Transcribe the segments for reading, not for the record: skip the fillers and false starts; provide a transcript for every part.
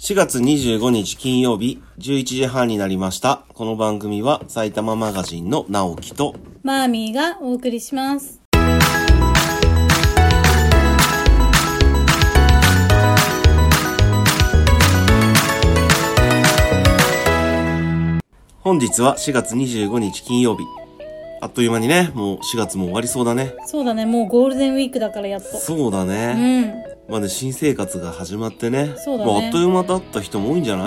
4月25日金曜日11時半になりました。この番組は埼玉マガジンの直樹とマーミーがお送りします。 本日は4月25日金曜日。あっという間にね、もう4月も終わりそうだね。 そうだね、もうゴールデンウィークだからやっと。 そうだね。まあね、新生活が始まってね。 そうだね。 まあ、あっという間だった人も多いんじゃない？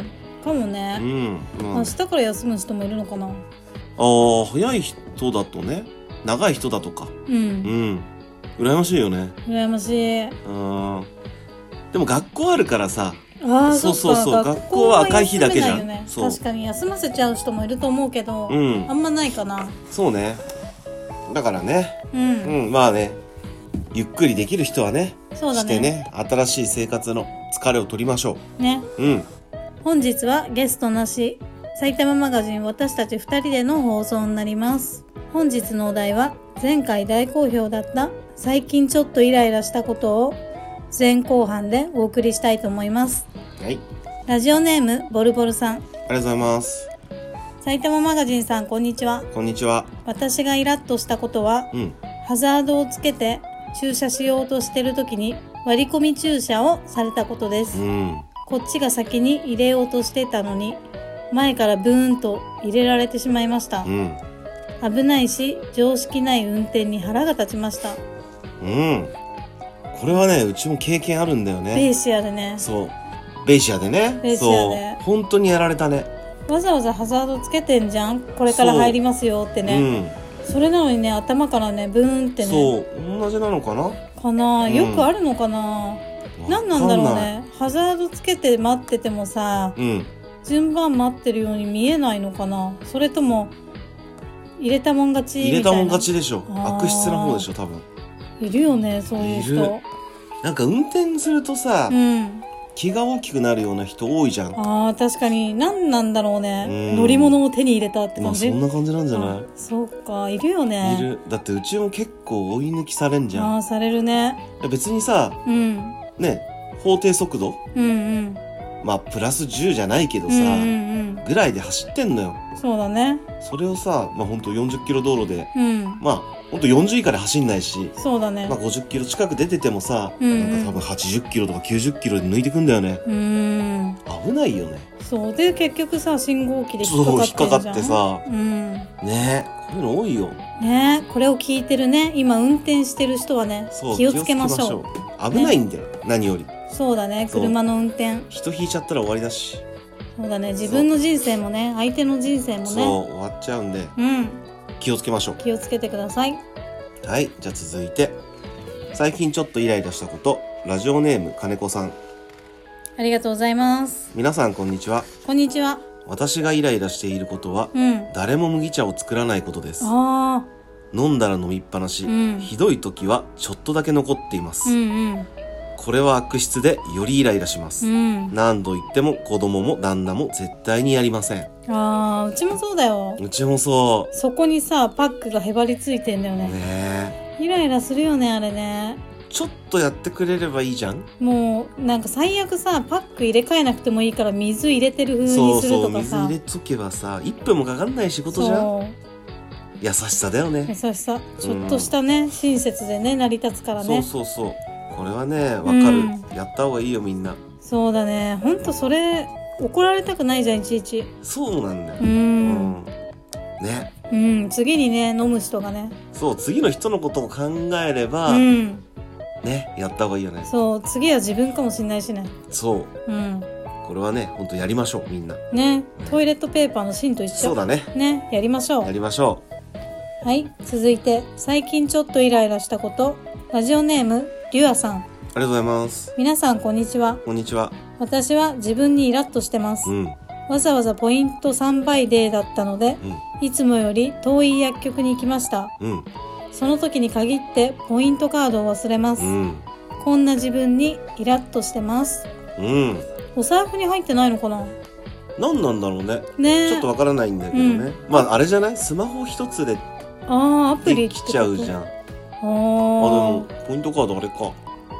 かもね。明日から休む人もいるのかな。 早い人だとね、長い人だとか。羨ましいよね。 羨ましい。 でも学校あるからさ。そう学校は赤い日だけじゃん。 確かに休ませちゃう人もいると思うけど、あんまないかな。 そうね。だからね、まあね、ゆっくりできる人はね、してね、新しい生活の疲れを取りましょう。ね。 本日はゲストなし、埼玉マガジン私たち2人での放送になります。本日のお題は、前回大好評だった最近ちょっとイライラしたことを前後半でお送りしたいと思います。 はい。 ラジオネームボルボルさん。ありがとうございます。 埼玉マガジンさん、こんにちは。 こんにちは。 私がイラッとしたことは、ハザードをつけて駐車しようとしてる時に割り込み駐車をされたことです。こっちが先に入れようとしてたのに前からブーンと入れられてしまいました。危ないし常識ない運転に腹が立ちました。 これはね、うちも経験あるんだよね。 ベイシアでね。 そう。ベイシアでね。そう。本当にやられたね。 わざわざハザードつけてんじゃん。これから入りますよってね。それなのにね、頭からね、ブーンってね。 そう。同じなのかな？ よくあるのかな？何なんだろうね。ハザードつけて待っててもさ、順番待ってるように見えないのかな？それとも、入れたもん勝ちみたいな。 入れたもん勝ちでしょ。悪質な方でしょ、多分。 いるよね、そういう人。 なんか運転するとさ、気が大きくなるような人多いじゃん。 確かに。何なんだろうね。乗り物を手に入れたって感じ。 そんな感じなんじゃない？ そうか、いるよね。 いる。だってうちも結構追い抜きされんじゃん。 されるね。 別にさ、ね、法定速度、まあプラス10じゃないけどさ、ぐらいで走ってんのよ。 そうだね。 それをさ、まあほんと40キロ道路で、まあほんと40以下で走んないし、 そうだね。 まあ50キロ近く出ててもさ、なんか多分80キロとか90キロで抜いてくんだよね。危ないよね。 そうで結局さ、信号機で引っかかってさ、ね、こういうの多いよ。 ね、これを聞いてるね、今運転してる人はね、気をつけましょう。危ないんだよ、何より。 そうだね、車の運転。 人引いちゃったら終わりだし。 そうだね、自分の人生もね、相手の人生もね、 そう終わっちゃうんで、気をつけましょう。 気をつけてください。 はい、じゃあ続いて、最近ちょっとイライラしたこと、ラジオネーム金子さん。 ありがとうございます。 皆さんこんにちは。 こんにちは。 私がイライラしていることは、誰も麦茶を作らないことです。飲んだら飲みっぱなし、ひどい時はちょっとだけ残っています。これは悪質でよりイライラします。何度言っても子供も旦那も絶対にやりません。 うちもそうだよ。 うちもそう。 そこにさ、パックがへばりついてんだよね。イライラするよね、あれね。 ちょっとやってくれればいいじゃん。もうなんか最悪さ、パック入れ替えなくてもいいから水入れてる風にするとかさ。 水入れとけばさ、1分もかかんない仕事じゃん。優しさだよね。 優しさ。ちょっとしたね、親切でね、成り立つからね。 そう。これはね、わかる。やった方がいいよ、みんな。 そうだね。ほんとそれ、怒られたくないじゃん、いちいち。 そうなんだよ。ね。 次にね、飲む人がね。 そう、次の人のことを考えれば、ね、やった方がいいよね。 そう、次は自分かもしんないしね。 そう。これはね、ほんとやりましょう、みんな。 ね、トイレットペーパーの芯と一緒。 そうだね。 ね、やりましょう。 やりましょう。はい、続いて、最近ちょっとイライラしたこと、ラジオネーム、りゅうあさん。 ありがとうございます。 皆さん、こんにちは。 こんにちは。 私は自分にイラッとしてます。わざわざポイント3倍デーだったので、いつもより遠い薬局に行きました。その時に限ってポイントカードを忘れます。こんな自分にイラッとしてます。お財布に入ってないのかな？ 何なんだろうね。ちょっとわからないんだけどね。まああれじゃない？スマホ一つでアプリできちゃうじゃん。でもポイントカードあれか。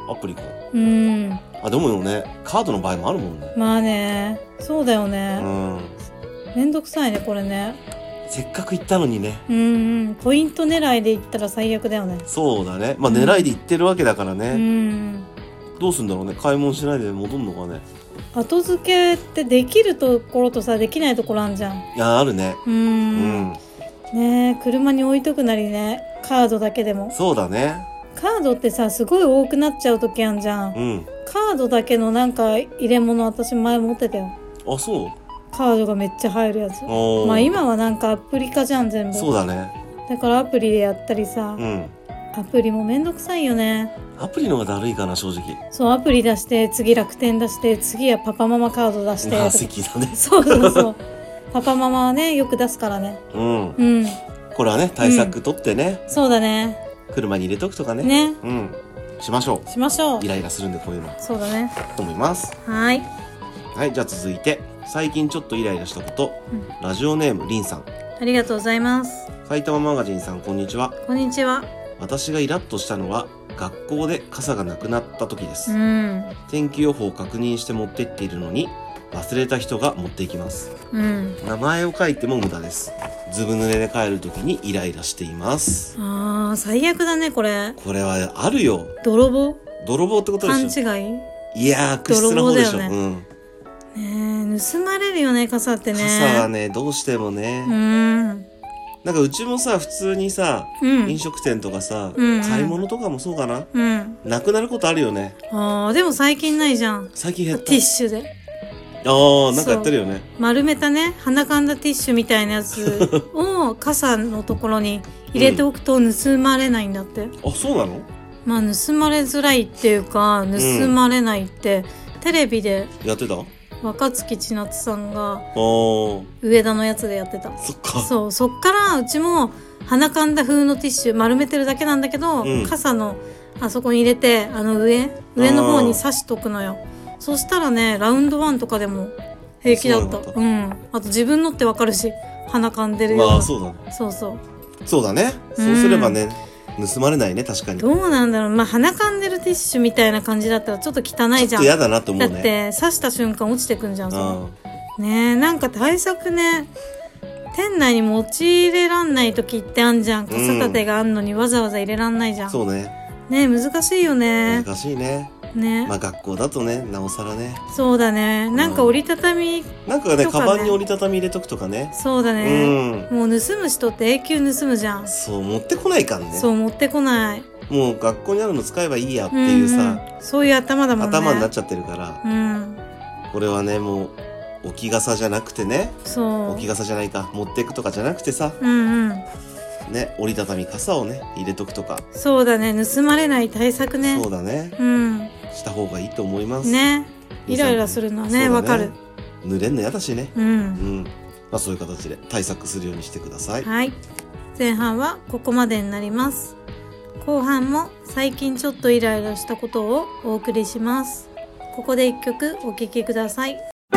アプリか。でもね、カードの場合もあるもんね。 まあね、そうだよね。めんどくさいね、これね。 せっかく行ったのにね。 ポイント狙いで行ったら最悪だよね。 そうだね。まあ狙いで行ってるわけだからね。どうすんだろうね。買い物しないで戻んのかね。 後付けってできるところとさ、できないところあんじゃん。 いや、あるね。 ねえ、車に置いとくなりね。カードだけでも。 そうだね。 カードってさ、すごい多くなっちゃう時あんじゃん。カードだけのなんか入れ物私前持ってたよ。 あ、そう？ カードがめっちゃ入るやつ。まあ今はなんかアプリ化じゃん、全部。 そうだね。 だからアプリでやったりさ。アプリもめんどくさいよね。 アプリの方がだるいかな、正直。 そう、アプリ出して、次楽天出して、次はパパママカード出して。 まあ、席だね。 そうそうそう。パパママはね、よく出すからね。 これはね、対策取ってね。 そうだね。 車に入れとくとかね。 ね。 しましょう。 しましょう。 イライラするんで、こういうの。 そうだね。 と思います。 はい。 はい、じゃあ続いて、最近ちょっとイライラしたこと、ラジオネームりんさん。 ありがとうございます。 埼玉マガジンさん、こんにちは。 こんにちは。 私がイラッとしたのは、学校で傘がなくなった時です。天気予報を確認して持ってっているのに、忘れた人が持っていきます。名前を書いても無駄です。ずぶ濡れで帰る時にイライラしています。 最悪だね、これ。 これはあるよ。 泥棒ってことでしょ。 勘違い？ いやー、悪質な方でしょ。 ねえ、盗まれるよね、傘ってね。 傘はね、どうしてもね。なんかうちもさ、普通にさ、飲食店とかさ、買い物とかもそうかな。なくなることあるよね。 でも最近ないじゃん。 最近減った。 ティッシュで。 なんかやってるよね。 丸めたね、鼻かんだティッシュみたいなやつを傘のところに入れておくと盗まれないんだって。 そうなの？ まあ盗まれづらいっていうか、盗まれないって、テレビで。 やってた？ 若槻千夏さんが上田のやつでやってた。 そっか。 そっからうちも鼻かんだ風のティッシュ丸めてるだけなんだけど、傘のあそこに入れて上の方に刺しとくのよ。そしたらね、ラウンドワンとかでも平気だった。あと自分のってわかるし、鼻かんでるような。 まあそうだね。そうだね。そうすればね、盗まれないね、確かに。 どうなんだろう。まあ鼻かんでるティッシュみたいな感じだったらちょっと汚いじゃん。 ちょっと嫌だなと思うね。 だって刺した瞬間落ちてくんじゃん、ねえ、なんか対策ね、店内に持ち入れらんない時ってあんじゃん。傘立てがあんのにわざわざ入れらんないじゃん。 そうね。 ねえ、難しいよね。 難しいね。まあ学校だとね、なおさらね。 そうだね。なんか折りたたみ、 なんかね、カバンに折りたたみ入れとくとかね。 そうだね。もう盗む人って永久盗むじゃん。 そう、持ってこないからね。 そう、持ってこない。 もう学校にあるの使えばいいやっていうさ、 そういう頭だもんね。 頭になっちゃってるから。これはね、もう置き傘じゃなくてね。置き傘じゃないか、持っていくとかじゃなくてさ。ね、折りたたみ傘をね、入れとくとか。そうだね、盗まれない対策ね。そうだね。した方がいいと思います。ね。イライラするのはね、わかる。濡れんの嫌だしね。まあそういう形で対策するようにしてください。はい。前半はここまでになります。後半も最近ちょっとイライラしたことをお送りします。ここで一曲お聴きください。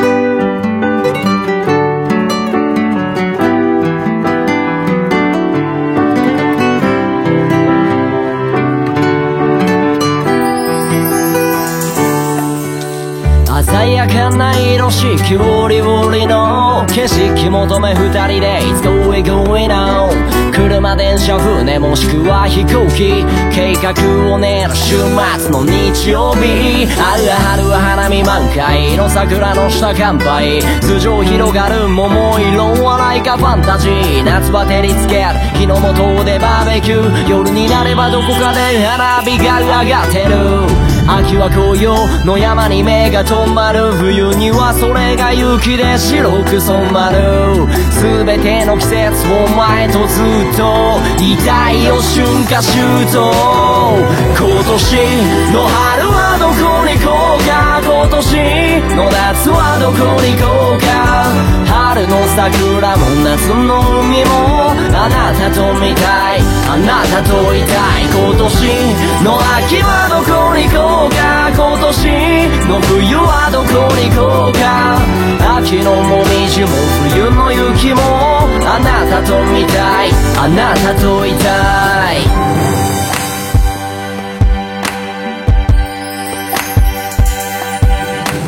鮮やかな色四季折々の景色求め二人で It's going going on 車電車船もしくは飛行機計画を練る週末の日曜日春は花見満開の桜の下乾杯頭上広がる桃色はないかファンタジー夏は照りつける日の元でバーベキュー夜になればどこかで花火が上がってる秋は紅葉の山に目が止まる冬にはそれが雪で白く染まる全ての季節を前とずっといたいよ春夏秋冬今年の春はどこに行こうか今年の夏はどこに行こうか春の桜も夏の海もあなたと見たいあなたといたい今年の秋はどこに行こうか今年の冬はどこに行こうか秋のもみじも冬の雪もあなたと見たいあなたといたい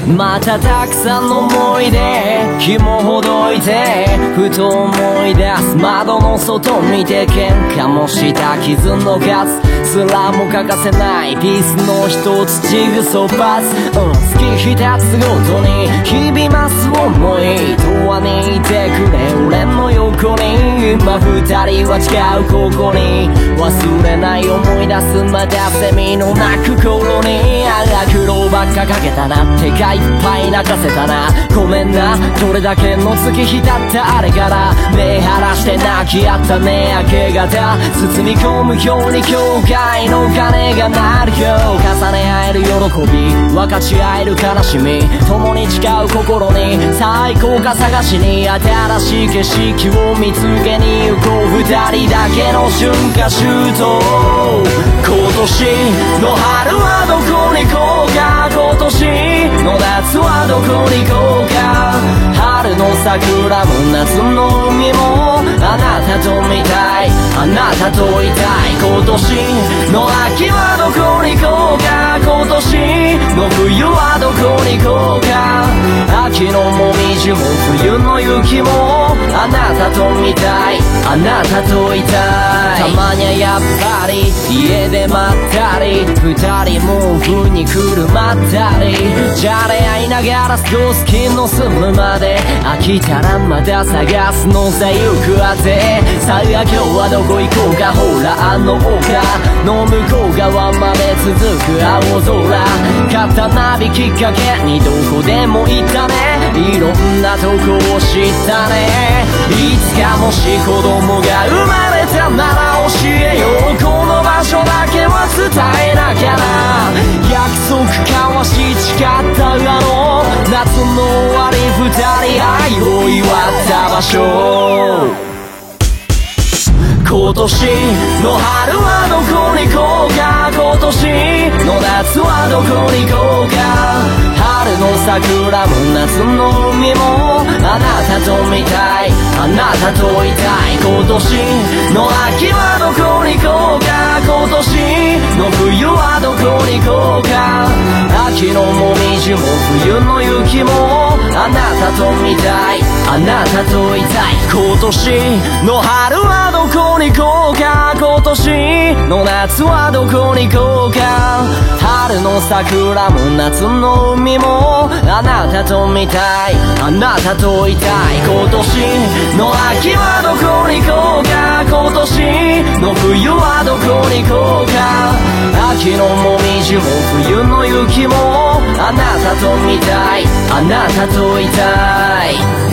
またたくさんの思い出日もほどいてふと思い出す窓の外見て喧嘩もした傷の数すらも欠かせないピースの一つちぐそパス、月日経つごとに日々増す思い永遠にいてくれ俺の横に今二人は違うここに忘れない思い出すまだセミの鳴く頃にあら苦労ばっかかけたな手がいっぱい泣かせたなごめんなどれだけの月日だったあれから目晴らして泣き合ったね明け方包み込むように教会の鐘が鳴るよ重ね合える喜び分かち合える悲しみ共に誓う心に最高か探しに新しい景色を見つけに行こう二人だけの春夏秋冬今年の春はどこに行こうか今年の夏はどこに行こうか春の桜も夏の海もあなたと見たいあなたといたい今年の秋はどこに行こうか今年の冬はどこに行こうか秋のもみじも冬の雪もあなたと見たいあなたといたいたまにはやっぱり家でまったり二人も風に車ったりじゃれ合いながら過ごす気の済むまで飽きたらまた探すのさ行くあてさあ今日はどこ行こうかほらあの丘の向こう側まで続く青空肩ナビきっかけにどこでも行ったねいろんなとこを知ったねいつかもし子供が生まれたなら教えようこの場所だけは伝えなきゃな約束交わし誓ったあの夏の終わり二人愛を祝った場所今年の春はどこに行こうか今年の夏はどこに行こうか春の桜も夏の海もあなたと見たいあなたといたい今年の秋はどこに行こうか今年の冬はどこに行こうか秋のもみじも冬の雪もあなたと見たいあなたといたい今年の春はどこに行こうか今年の夏はどこに行こうか春の桜も夏の海もあなたと見たいあなたといたい今年の秋はどこに行こうか今年の冬はどこに行こうか秋のもみじも冬の雪もあなたと見たいあなたといたい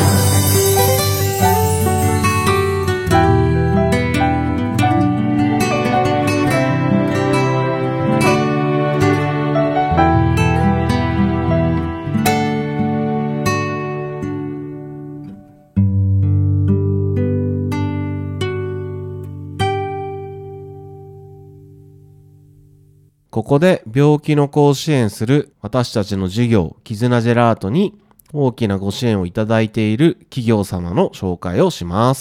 ここで病気の子を支援する私たちの事業絆ジェラートに大きなご支援をいただいている企業様の紹介をします。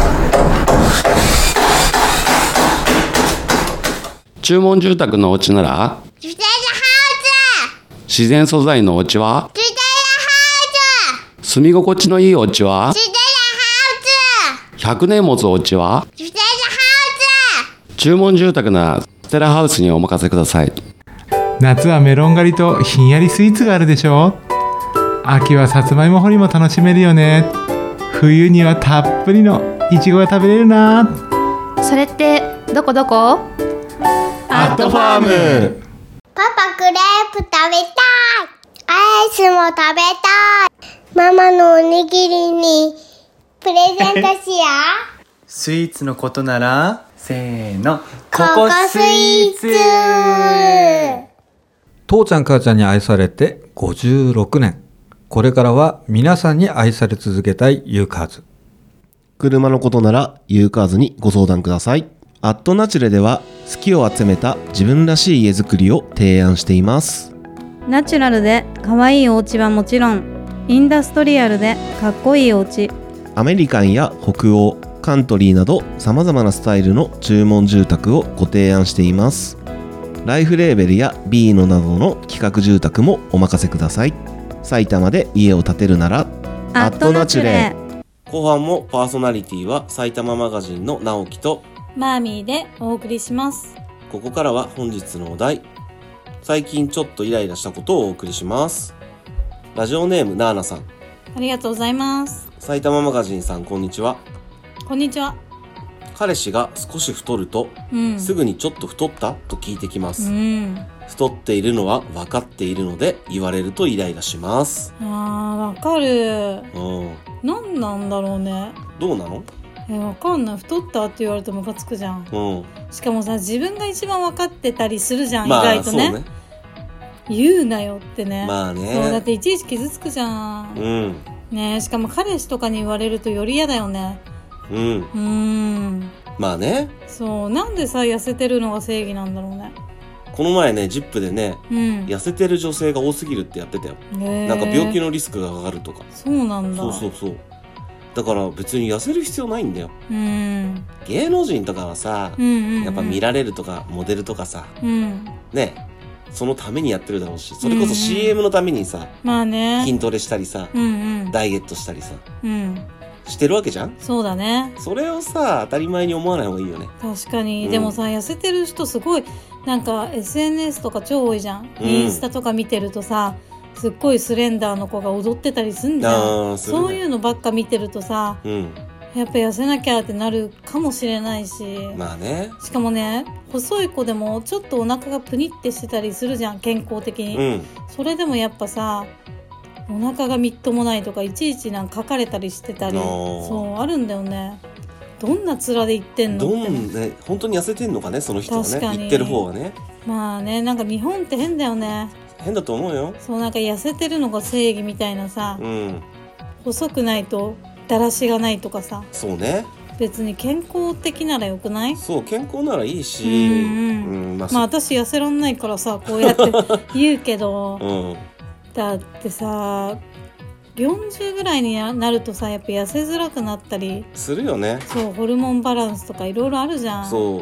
注文住宅のお家ならジュテラハウ自然素材のお家はスジュテラハウ住み心地のいいお家はスジュテラハウ 100年持つお家はスジュテラハ注文住宅ならステラハウスにお任せください。 夏はメロン狩りとひんやりスイーツがあるでしょ。秋はさつまいも掘りも楽しめるよね。冬にはたっぷりのいちごが食べれるな。 それってどこどこ？ アットファーム。 パパクレープ食べたい。アイスも食べたい。ママのおにぎりにプレゼントしよう。 スイーツのことならせーのココスイーツ。 父ちゃん母ちゃんに愛されて56年。これからは皆さんに愛され続けたいユーカーズ。 車のことならユーカーズにご相談ください。アットナチュレでは好きを集めた自分らしい家づくりを提案しています。 ナチュラルで可愛いお家はもちろん、インダストリアルでかっこいいお家、 アメリカンや北欧、カントリーなど様々なスタイルの注文住宅をご提案しています。ライフレーベルやビーノなどの企画住宅もお任せください。 埼玉で家を建てるならアットナチュレ。 後半もパーソナリティは埼玉マガジンの直樹とマーミーでお送りします。 ここからは本日のお題、最近ちょっとイライラしたことをお送りします。ラジオネームナーナさん、 ありがとうございます。 埼玉マガジンさん、こんにちは。 こんにちは。 彼氏が少し太ると、すぐにちょっと太ったと聞いてきます、太っているのは分かっているので言われるとイライラします。 わかる。なんなんだろうね。 どうなの？ わかんない。太ったって言われてムカつくじゃん。しかもさ、自分が一番分かってたりするじゃん、意外とね。言うなよってね。そうだっていちいち傷つくじゃん。ね、しかも彼氏とかに言われるとより嫌だよね。 まあね。 そう、なんでさ、痩せてるのが正義なんだろうね。 この前ね、ZIP でね、痩せてる女性が多すぎるってやってたよ。なんか病気のリスクが上がるとか。 そうなんだ。 そう。だから別に痩せる必要ないんだよ。芸能人とかはさ、やっぱ見られるとかモデルとかさ、ね、そのためにやってるだろうし、それこそ CM のためにさ、筋トレしたりさ、ダイエットしたりさ、してるわけじゃん。そうだね。それをさ、当たり前に思わない方がいいよね。 確かに。でもさ、痩せてる人すごい、なんか SNS とか超多いじゃん。インスタとか見てるとさ、すっごいスレンダーの子が踊ってたりすんじゃん。そういうのばっか見てるとさ、やっぱ痩せなきゃってなるかもしれないし。 まあね。 しかもね、細い子でもちょっとお腹がプニってしてたりするじゃん、健康的に。それでもやっぱさ、お腹がみっともないとかいちいちなんか書かれたりしてたり、そうあるんだよね。どんな面で言ってんのって本当に痩せてんのかね、その人はね。言ってる方はね。 まあね、なんか日本って変だよね。 変だと思うよ。 そう、なんか痩せてるのが正義みたいなさ、細くないとだらしがないとかさ。 そうね。 別に健康的ならよくない？ そう、健康ならいいし、 まあ私痩せらんないからさ、こうやって言うけど、だってさ、40ぐらいになるとさ、やっぱ痩せづらくなったりするよね。 そう、ホルモンバランスとかいろいろあるじゃん。そう、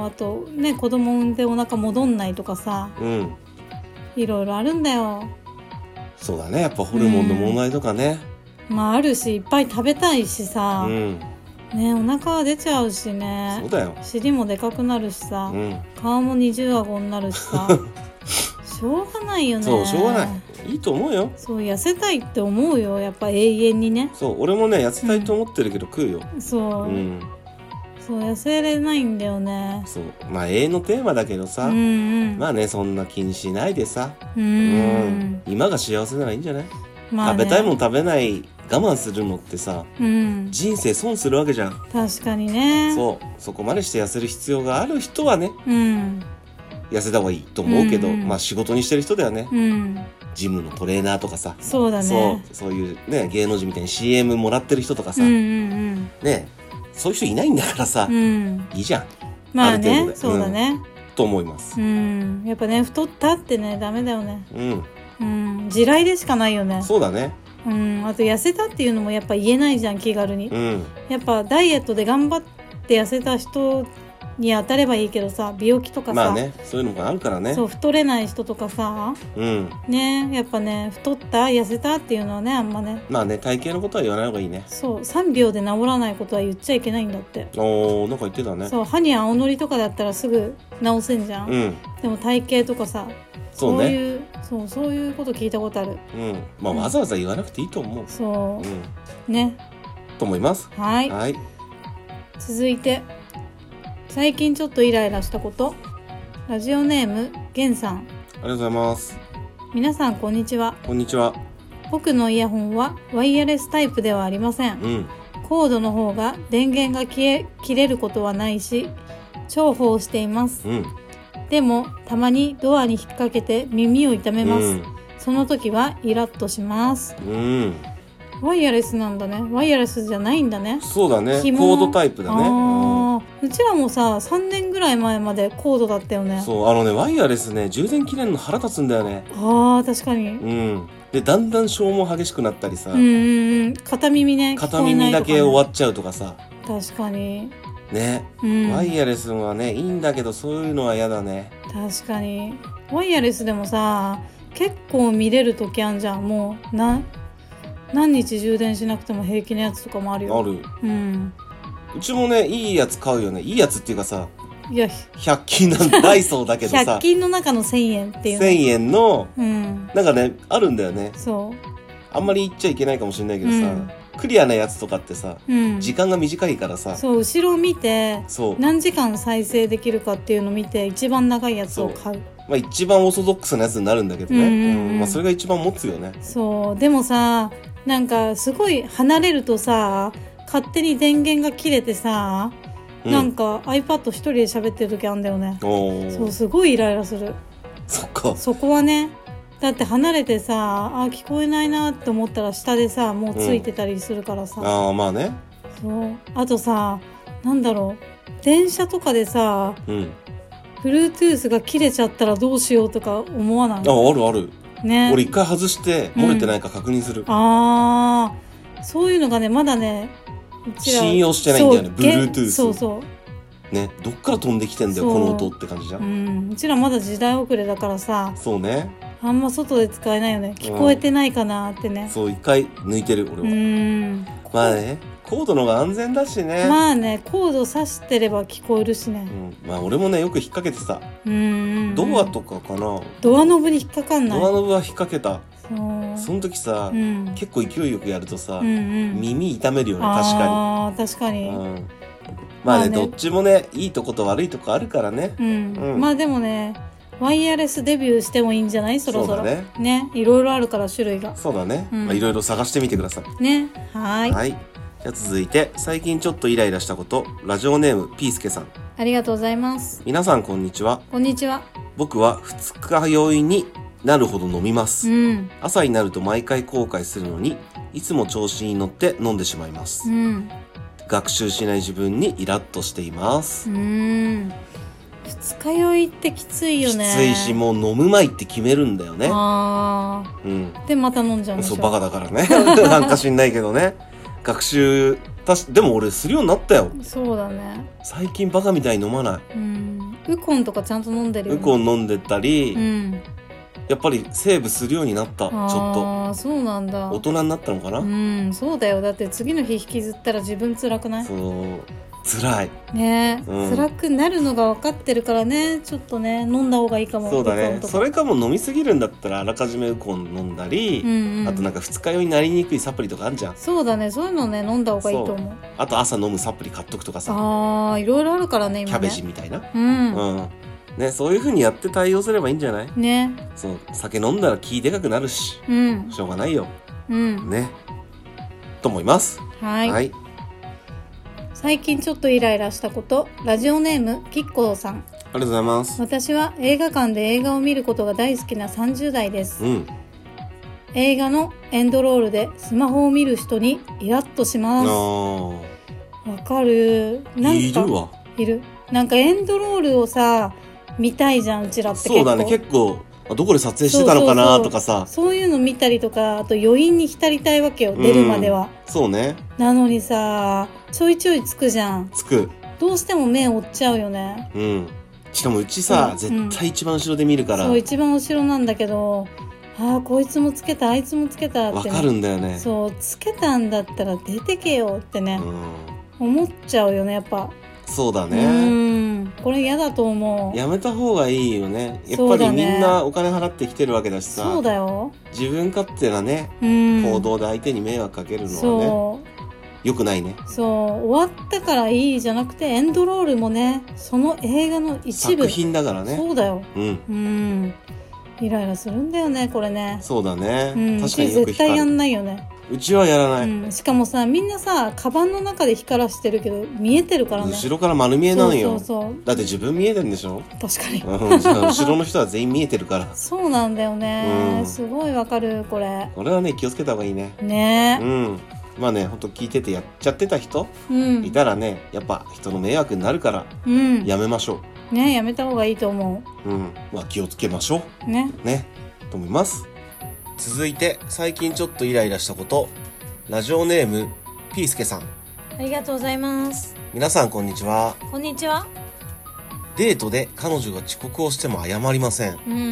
あとね、子供産んでお腹戻んないとかさ、いろいろあるんだよ。 そうだね、やっぱホルモンの問題とかね、 まああるし、いっぱい食べたいしさ、ね、お腹は出ちゃうしね。 そうだよ。 尻もでかくなるしさ、顔も二重顎になるしさしょうがないよね。 そう、しょうがない。いいと思うよ。 そう、痩せたいって思うよ、やっぱ永遠にね。 そう、俺もね、痩せたいと思ってるけど食うよ。 そう、そう、痩せれないんだよね。 そう、まあ永遠のテーマだけどさ、まあね、そんな気にしないでさ、今が幸せならいいんじゃない？食べたいもん食べない、我慢するのってさ、人生損するわけじゃん。 確かにね。 そう、そこまでして痩せる必要がある人はね、痩せた方がいいと思うけど、まあ仕事にしてる人だよね。ジムのトレーナーとかさ、 そうだね。 そういうね、芸能人みたいに CM もらってる人とかさ、ね、そういう人いないんだからさ、いいじゃん。 まあね、そうだね。 と思います。 やっぱね、太ったってね、ダメだよね。地雷でしかないよね。 そうだね。 あと痩せたっていうのもやっぱ言えないじゃん、気軽に。やっぱダイエットで頑張って痩せた人に当たればいいけどさ、病気とかさ、 まあね、そういうのがあるからね。 そう、太れない人とかさ、ね、やっぱね、太った痩せたっていうのはね、あんまね、 まあね、体型のことは言わない方がいいね。 そう、3秒で治らないことは言っちゃいけないんだって。 なんか言ってたね。 そう、歯に青のりとかだったらすぐ治せんじゃん。でも体型とかさ、そういうこと聞いたことある。 まあわざわざ言わなくていいと思う。 そう、ね、 と思います。 はい。続いて、最近ちょっとイライラしたこと。ラジオネームゲンさん、 ありがとうございます。 皆さんこんにちは。 こんにちは。 僕のイヤホンはワイヤレスタイプではありません。コードの方が電源が切れることはないし重宝しています。でもたまにドアに引っ掛けて耳を痛めます。その時はイラッとします。ワイヤレスなんだね。ワイヤレスじゃないんだね。 そうだね。コードタイプだね。 うちらもさ、3年ぐらい前までコードだったよね。 そう、ワイヤレスね、充電切れるの腹立つんだよね。 確かに。 で、だんだん消耗激しくなったりさ。 片耳ね。 片耳だけ終わっちゃうとかさ。 確かに。 ね、ワイヤレスはね、いいんだけど、そういうのは嫌だね。 確かに。ワイヤレスでもさ、 結構見れる時あんじゃん。もう何日充電しなくても平気なやつとかもあるよ。 ある。うちもね、いいやつ買うよね。いいやつっていうかさ、 いや、 100均なんダイソーだけどさ、 100均の中の1000円っていうの。 1000円の、なんかね、あるんだよね。 そう。 あんまり言っちゃいけないかもしれないけどさ、クリアなやつとかってさ、時間が短いからさ、 そう、後ろを見て、何時間再生できるかっていうのを見て、一番長いやつを買う。 まあ一番オーソドックスなやつになるんだけどね。まあそれが一番持つよね。 そう。でもさ、なんかすごい離れるとさ、勝手に電源が切れてさ、なんか iPad 一人で喋ってる時あるんだよね。そう、すごいイライラする。 そっか。 そこはね、だって離れてさ、聞こえないなって思ったら下でさ、もうついてたりするからさ。 まあね。 そう。あとさ、なんだろう、電車とかでさ、Bluetooth が切れちゃったらどうしようとか思わない？ あるある。 ね。 俺一回外して漏れてないか確認する。 そういうのがね、まだね、うちら信用してないんだよね、Bluetooth。 そうそう。 ね、どっから飛んできてんだよ、この音って感じじゃん。 うちらまだ時代遅れだからさ。 そうね。 あんま外で使えないよね。聞こえてないかなってね。 そう、一回抜いてる、俺は。まあね、コードの方が安全だしね。 まあね、コード挿してれば聞こえるしね。 まあ俺もね、よく引っ掛けてた。ドアとかかな。 ドアノブに引っかかんない？ ドアノブは引っ掛けた。その時さ、結構勢いよくやるとさ、耳痛めるよね、確かに。 確かに。 まあね、どっちもね、いいとこと悪いとこあるからね。 まあでもね、ワイヤレスデビューしてもいいんじゃない？そろそろ。そうだね。ね、いろいろあるから種類が。 そうだね。まあいろいろ探してみてください。 ね、はい。 はい。じゃあ続いて、最近ちょっとイライラしたこと、ラジオネームピースケさん。 ありがとうございます。 皆さんこんにちは。 こんにちは。 僕は二日酔いになるほど飲みます。朝になると毎回後悔するのに、いつも調子に乗って飲んでしまいます。学習しない自分にイラッとしています。 二日酔いってきついよね。 きついし、もう飲むまいって決めるんだよね。 で、また飲んじゃうんでしょ。 そう、バカだからね。なんか知んないけどね。学習、でも俺するようになったよ。 そうだね。 最近バカみたいに飲まない。 ウコンとかちゃんと飲んでるよね。 ウコン飲んでたり、やっぱりセーブするようになった、ちょっと。 そうなんだ。 大人になったのかな？ そうだよ。だって次の日引きずったら自分辛くない？ そう。辛い。 ね、辛くなるのが分かってるからね、ちょっとね、飲んだ方がいいかも。 そうだね。それかも飲みすぎるんだったらあらかじめウコン飲んだり、あとなんか二日酔いになりにくいサプリとかあるじゃん。 そうだね。そういうのね、飲んだ方がいいと思う。 あと朝飲むサプリ買っとくとかさ。 いろいろあるからね、今ね。 キャベジみたいな。ね、そういう風にやって対応すればいいんじゃない？ね。そう、酒飲んだら気でかくなるし、しょうがないよ。ね。と思います。 はい。最近ちょっとイライラしたこと、ラジオネームきっこさん。 ありがとうございます。 私は映画館で映画を見ることが大好きな30代です。映画のエンドロールでスマホを見る人にイラッとします。わかる。なんかいるわ。 いる。なんかエンドロールをさ、見たいじゃん、うちらって結構。 そうだね、結構。どこで撮影してたのかなとかさ。 そういうの見たりとか、あと余韻に浸りたいわけよ、出るまでは。 そうね。 なのにさ、ちょいちょいつくじゃん。 つく。 どうしても目追っちゃうよね。 しかもうちさ、絶対一番後ろで見るから。 そう、一番後ろなんだけど、こいつもつけた、あいつもつけたって、 わかるんだよね。 そう、つけたんだったら出てけよってね。思っちゃうよね、やっぱ。 そうだね。 これ嫌だと思う。 やめた方がいいよね。やっぱりみんなお金払ってきてるわけだしさ。 そうだよ。 自分勝手なね、行動で相手に迷惑かけるのはね、良くないね。 そう、終わったからいいじゃなくて、エンドロールもね、その映画の一部。 作品だからね。 そうだよ。イライラするんだよね、これね。 そうだね。 確かによく絶対やんないよね。 うちはやらない。 しかもさ、みんなさ、カバンの中で光らしてるけど、見えてるからね。 後ろから丸見えなのよ。 そう。 だって自分見えてるんでしょ？ 確かに。 後ろの人は全員見えてるから。 そうなんだよね。すごいわかる、これ。 これはね、気をつけた方がいいね。 ね。 まあね、ほんと聞いててやっちゃってた人いたらね、やっぱ人の迷惑になるから、やめましょう。ね、やめた方がいいと思う。 まあ気をつけましょう。 ね。 と思います。続いて、最近ちょっとイライラしたこと、ラジオネーム、ピースケさん。 ありがとうございます。 皆さんこんにちは。 こんにちは。 デートで彼女が遅刻をしても謝りません。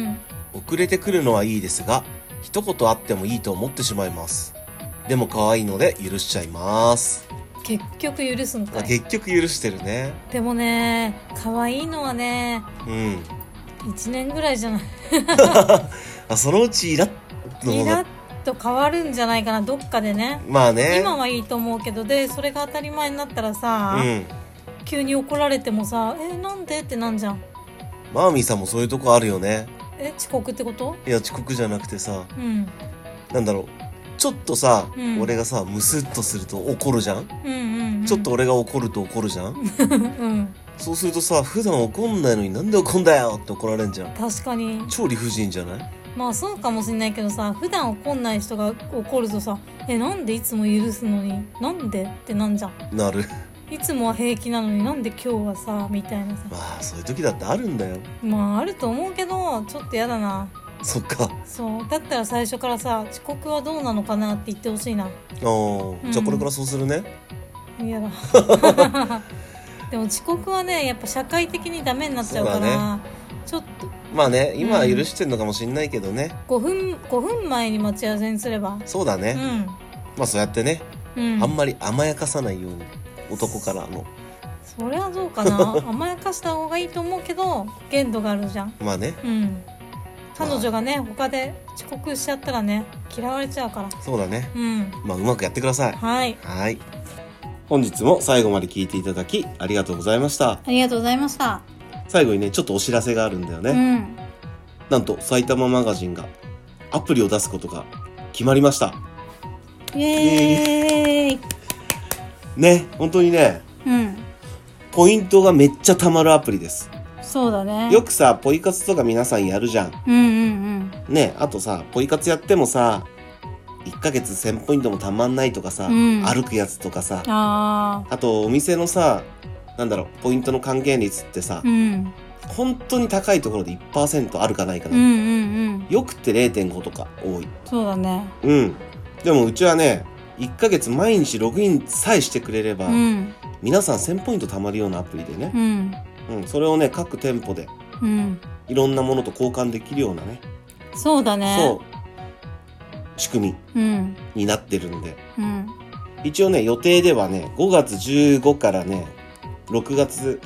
遅れてくるのはいいですが、一言あってもいいと思ってしまいます。でも可愛いので許しちゃいます。 結局許すんかい。 結局許してるね。 でもね、可愛いのはね、1年ぐらいじゃないそのうちイラッと変わるんじゃないかな、どっかでね。 まあね、 今はいいと思うけど、でそれが当たり前になったらさ、急に怒られてもさ、なんでってなんじゃん。 マーミーさんもそういうとこあるよね。 遅刻ってこと？ いや、遅刻じゃなくてさ、なんだろう、ちょっとさ、俺がさムスッとすると怒るじゃん。ちょっと俺が怒ると怒るじゃん。そうするとさ、普段怒んないのになんで怒んだよって怒られんじゃん。 確かに超理不尽じゃない？ まあそうかもしれないけどさ、普段怒んない人が怒るとさ、なんでいつも許すのになんでってなんじゃん。 なる。 いつもは平気なのになんで今日はさみたいなさ。 まあそういう時だってあるんだよ。 まああると思うけど、ちょっとやだな。 そっか。 そうだったら最初からさ、遅刻はどうなのかなって言ってほしいな。 じゃあこれからそうするね。 嫌だでも遅刻はね、やっぱ社会的にダメになっちゃうから、ちょっとまあね、今は許してんのかもしんないけどね、 5分前に待ち合わせにすれば。 そうだね、まあそうやってね、あんまり甘やかさないように、男からの。 それはどうかな甘やかした方がいいと思うけど、限度があるじゃん。 まあね、 彼女がね、他で遅刻しちゃったらね、嫌われちゃうから。 そうだね、まあうまくやってください。 はい。 本日も最後まで聞いていただきありがとうございました。 ありがとうございました。 最後にね、ちょっとお知らせがあるんだよね。なんと埼玉マガジンがアプリを出すことが決まりました。 イエーイね、本当にね、ポイントがめっちゃ貯まるアプリです。 そうだね。 よくさ、ポイ活とか皆さんやるじゃん。ね、あとさ、ポイ活やってもさ、1ヶ月1000ポイントもたまんないとかさ、歩くやつとかさ、あとお店のさ、なんだろう、ポイントの還元率ってさ、本当に高いところで 1% あるかないかな。よくて 0.5 とか多い。 そうだね。 でもうちはね、1ヶ月毎日ログインさえしてくれれば、皆さん1000ポイント貯まるようなアプリでね、それをね、各店舗で、いろんなものと交換できるようなね、 そうだね。 そう仕組みになってるんで、一応ね、予定ではね、5月15からね、5月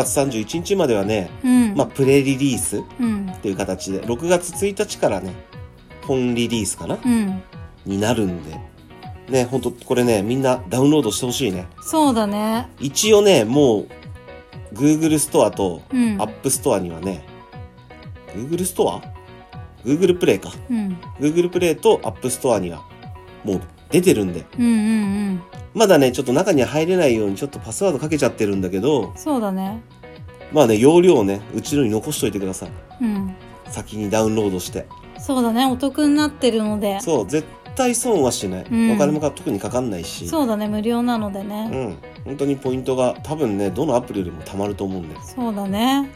31日まではね、まあプレリリースっていう形で、6月1日からね、本リリースかな、になるんで、ね、ほんとこれね、みんなダウンロードしてほしいね。 そうだね。 一応ね、もう Google ストアと App ストアにはね、Google ストア？Google プレイか。Google プレイと App ストアにはもう出てるんで。まだね、ちょっと中には入れないようにちょっとパスワードかけちゃってるんだけど。 そうだね。 まあね、容量をね、うちのに残しといてください。先にダウンロードして。 そうだね、お得になってるので。 そう、絶対損はしない。お金も特にかかんないし。 そうだね、無料なのでね。 本当にポイントが多分ね、どのアプリよりも貯まると思うんで。 そうだね。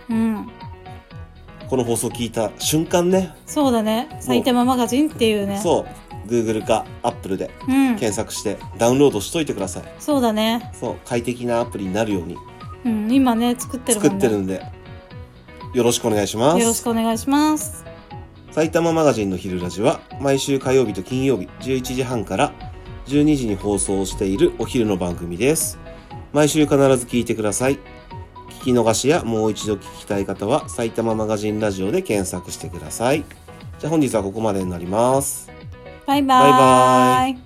この放送聞いた瞬間ね。 そうだね。埼玉マガジンっていうね。 そう。Google か Apple で検索してダウンロードしといてください。 そうだね。 そう。快適なアプリになるように。 今ね、作ってるもんね。 作ってるんで。よろしくお願いします。 よろしくお願いします。 埼玉マガジンの昼ラジは毎週火曜日と金曜日11時半から12時に放送しているお昼の番組です。毎週必ず聞いてください。聞き逃しやもう一度聞きたい方は埼玉マガジンラジオで検索してください。じゃあ本日はここまでになります。 バイバイ。